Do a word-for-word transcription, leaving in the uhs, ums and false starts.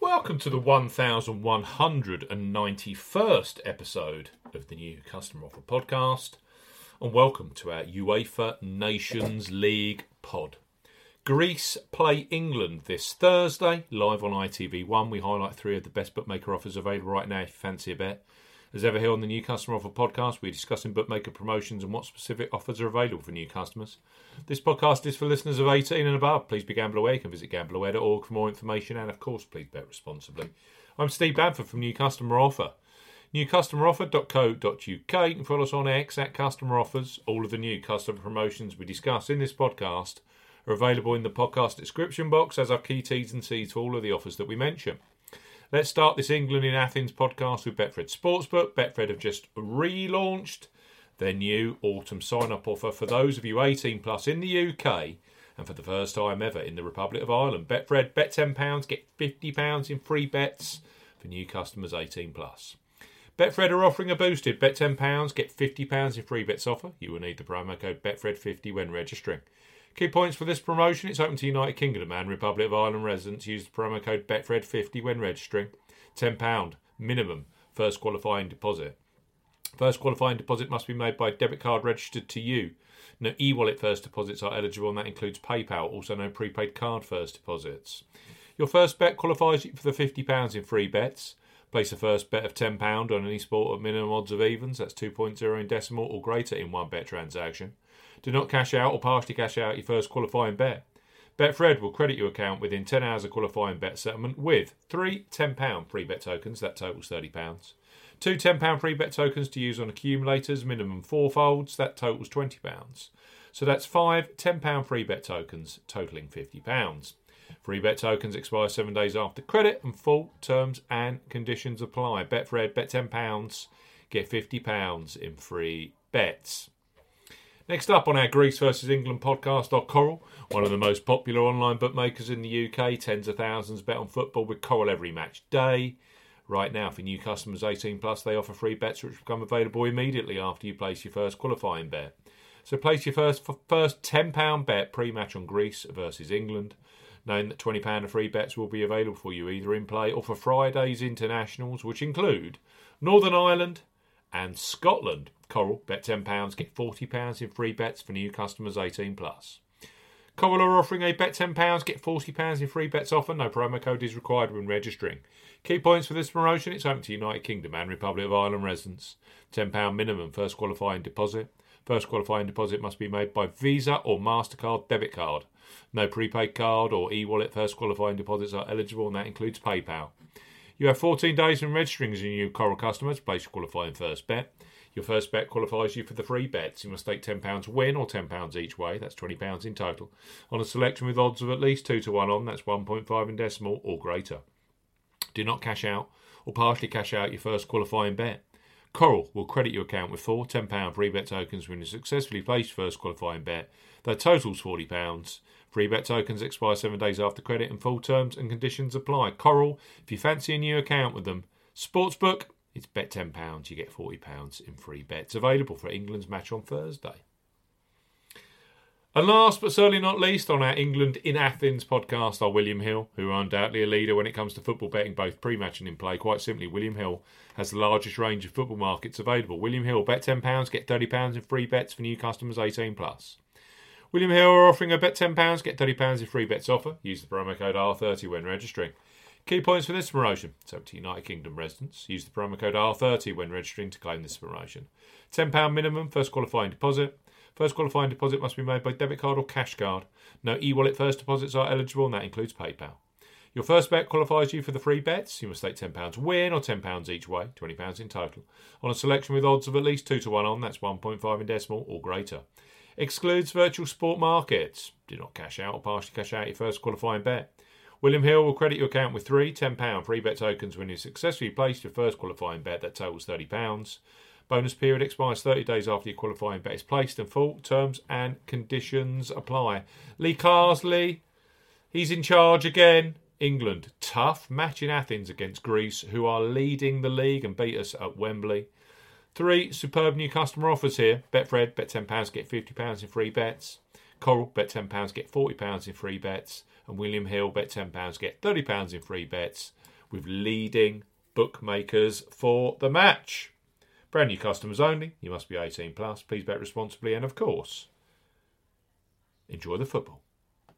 Welcome to the one thousand one hundred ninety-first episode of the New Customer Offer Podcast, and welcome to our UEFA Nations League pod. Greece play England this Thursday, live on I T V one. We highlight three of the best bookmaker offers available right now if you fancy a bet. As ever here on the New Customer Offer Podcast, we're discussing bookmaker promotions and what specific offers are available for new customers. This podcast is for listeners of eighteen and above. Please be gamble aware. You can visit gamble aware dot org for more information, and of course, please bet responsibly. I'm Steve Bamford from New Customer Offer. new customer offer dot co dot uk. You can follow us on X at Customer Offers. All of the new customer promotions we discuss in this podcast are available in the podcast description box as are key T's and C's for all of the offers that we mention. Let's start this England in Athens podcast with Betfred Sportsbook. Betfred have just relaunched their new autumn sign-up offer for those of you eighteen plus in the U K and for the first time ever in the Republic of Ireland. Betfred, bet ten pounds, get fifty pounds in free bets for new customers eighteen plus. Betfred are offering a boosted bet ten pounds, get fifty pounds in free bets offer. You will need the promo code Betfred fifty when registering. Key points for this promotion: it's open to United Kingdom and Republic of Ireland residents. Use the promo code Betfred fifty when registering. ten pounds minimum first qualifying deposit. First qualifying deposit must be made by a debit card registered to you. No e-wallet first deposits are eligible, and that includes PayPal. Also no prepaid card first deposits. Your first bet qualifies you for the fifty pounds in free bets. Place a first bet of ten pounds on any sport at minimum odds of evens, that's two point oh in decimal or greater in one bet transaction. Do not cash out or partially cash out your first qualifying bet. Betfred will credit your account within ten hours of qualifying bet settlement with three ten pounds free bet tokens, that totals thirty pounds. Two ten pounds free bet tokens to use on accumulators, minimum four folds, that totals twenty pounds. So that's five ten pounds free bet tokens, totalling fifty pounds. Free bet tokens expire seven days after credit, and full terms and conditions apply. Betfred, bet ten pounds, get fifty pounds in free bets. Next up on our Greece versus England podcast are Coral, one of the most popular online bookmakers in the U K. Tens of thousands bet on football with Coral every match day. Right now, for new customers eighteen plus, they offer free bets which become available immediately after you place your first qualifying bet. So place your first first ten pounds bet pre-match on Greece versus England, knowing that twenty pounds of free bets will be available for you either in play or for Friday's internationals, which include Northern Ireland and Scotland. Coral, bet ten pounds, get forty pounds in free bets for new customers eighteen plus. Coral are offering a bet ten pounds, get forty pounds in free bets offer. No promo code is required when registering. Key points for this promotion: it's open to United Kingdom and Republic of Ireland residents. ten pounds minimum first qualifying deposit. First qualifying deposit must be made by Visa or MasterCard debit card. No prepaid card or e-wallet first qualifying deposits are eligible, and that includes PayPal. You have fourteen days when registering as a new Coral customer to place your qualifying first bet. Your first bet qualifies you for the free bets. You must stake ten pounds win or ten pounds each way, that's twenty pounds in total, on a selection with odds of at least two to one on, that's one point five in decimal or greater. Do not cash out or partially cash out your first qualifying bet. Coral will credit your account with four ten pounds free bet tokens when you successfully place your first qualifying bet. That totals forty pounds. Free bet tokens expire seven days after credit, and full terms and conditions apply. Coral, if you fancy a new account with them. Sportsbook, it's bet ten pounds, you get forty pounds in free bets. Available for England's match on Thursday. And last but certainly not least, on our England in Athens podcast are William Hill, who are undoubtedly a leader when it comes to football betting, both pre-match and in play. Quite simply, William Hill has the largest range of football markets available. William Hill, bet ten pounds, get thirty pounds in free bets for new customers eighteen plus. William Hill are offering a bet ten pounds, get thirty pounds in free bets offer. Use the promo code R thirty when registering. Key points for this promotion: it's open to United Kingdom residents. Use the promo code R thirty when registering to claim this promotion. ten pounds minimum first qualifying deposit. First qualifying deposit must be made by debit card or cash card. No e-wallet first deposits are eligible, and that includes PayPal. Your first bet qualifies you for the free bets. You must stake ten pounds win or ten pounds each way, twenty pounds in total, on a selection with odds of at least two to one on, that's one point five in decimal or greater. Excludes virtual sport markets. Do not cash out or partially cash out your first qualifying bet. William Hill will credit your account with three ten pounds free bet tokens when you successfully place your first qualifying bet that totals thirty pounds. Bonus period expires thirty days after your qualifying bet is placed, and full terms and conditions apply. Lee Carsley, he's in charge again. England, tough match in Athens against Greece, who are leading the league and beat us at Wembley. Three superb new customer offers here. Betfred, bet ten pounds, get fifty pounds in free bets. Coral, bet ten pounds, get forty pounds in free bets. And William Hill, bet ten pounds, get thirty pounds in free bets. with leading bookmakers for the match. Brand new customers only. You must be eighteen plus. Please bet responsibly. And of course, enjoy the football.